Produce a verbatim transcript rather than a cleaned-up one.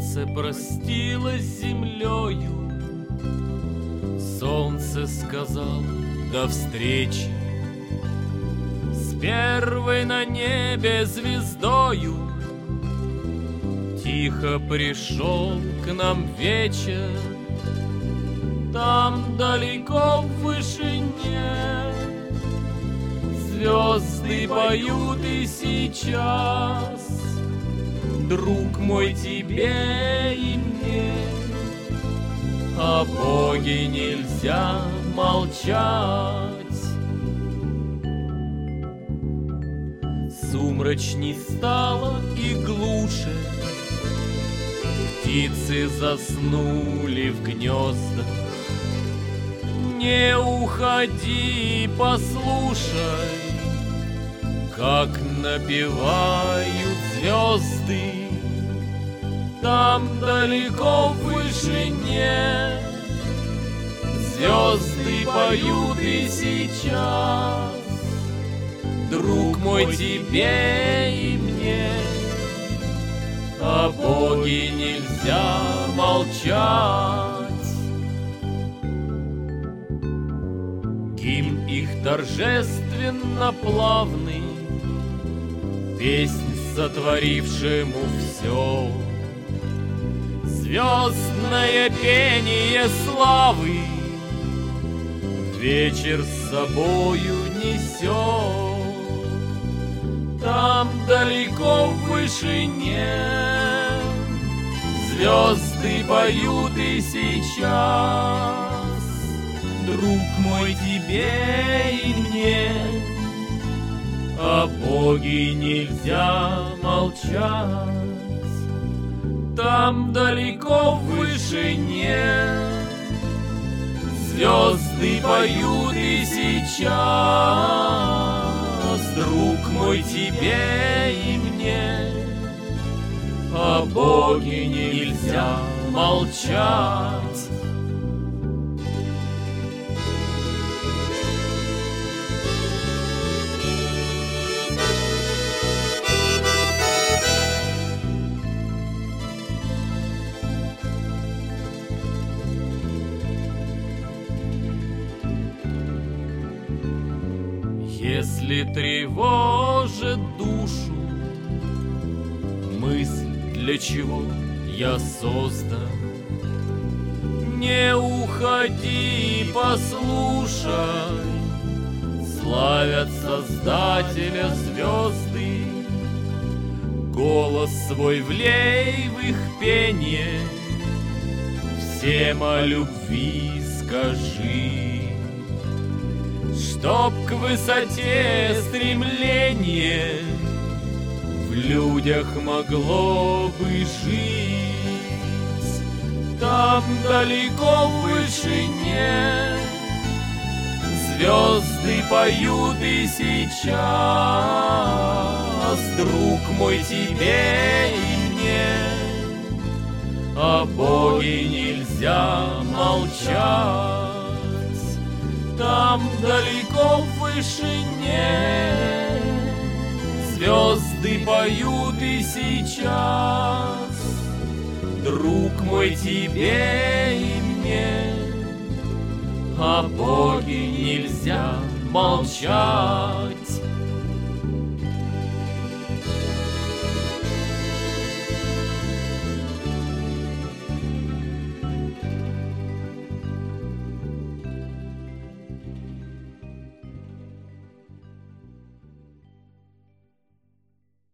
Солнце простилось с землею, солнце сказал до встречи. С первой на небе звездою тихо пришел к нам вечер. Там далеко в вышине звезды поют и сейчас, друг мой, тебе и мне о Боге нельзя молчать. Сумрачней стало и глуше, птицы заснули в гнездах. Не уходи, послушай, как напевают звезды. Там далеко в вышине звезды поют и сейчас, друг мой, тебе и мне о Боге нельзя молчать. Гимн их торжественно плавный, песнь сотворившему все, звездное пение славы вечер с собою несет. Там далеко в вышине звезды поют и сейчас, друг мой, тебе и мне о Боге нельзя молчать. Там далеко в вышине звезды поют и сейчас, друг мой, тебе и мне о Боге нельзя молчать. Если тревожит душу мысль, для чего я создан, не уходи, послушай, славят Создателя звезды. Голос свой влей в их пение, всем о любви скажи. Чтоб к высоте стремление в людях могло бы жить. Там далеко в вышине звезды поют и сейчас, друг мой, тебе и мне о Боге нельзя молчать. Там далеко в вышине звезды поют и сейчас, друг мой, тебе и мне о Боге нельзя молчать.